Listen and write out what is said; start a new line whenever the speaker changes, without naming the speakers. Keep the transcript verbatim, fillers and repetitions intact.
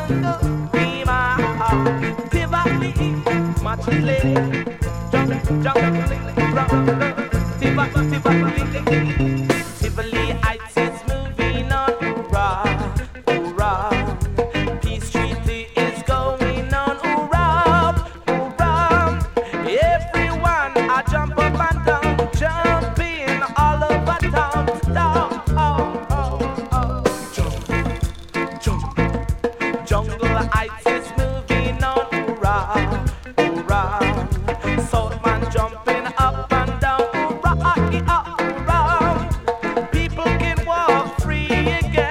jungle, be my heart. Tivoli, much late. Jungle, jungle, jungle, Tivoli, Tivoli. Tivoli Heights is moving on, hoorah, hoorah. Peace Treaty is going on, hoorah, hoorah. Everyone, I jump up and down, jumping all over town, down, oh, oh, oh. Jungle, jungle Heights is moving on, hoorah, hoorah. Southman jumping up and down, hoorah, hoorah. People can walk free again.